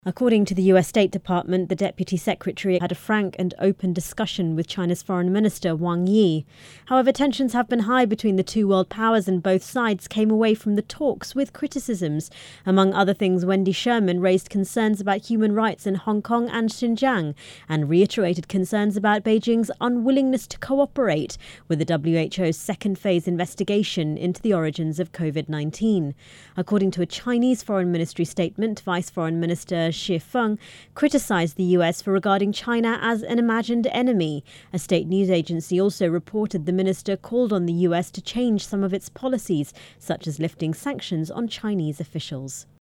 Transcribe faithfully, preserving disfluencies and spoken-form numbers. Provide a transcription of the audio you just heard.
According to the U S State Department, the Deputy Secretary had a frank and open discussion with China's Foreign Minister Wang Yi. However, tensions have been high between the two world powers and both sides came away from the talks with criticisms. Among other things, Wendy Sherman raised concerns about human rights in Hong Kong and Xinjiang and reiterated concerns about Beijing's unwillingness to cooperate with the W H O's second phase investigation into the origins of COVID nineteen. According to a Chinese Foreign Ministry statement, Vice Foreign Minister Xie Feng criticised the U S for regarding China as an imagined enemy. A state news agency also reported the minister called on the U S to change some of its policies, such as lifting sanctions on Chinese officials.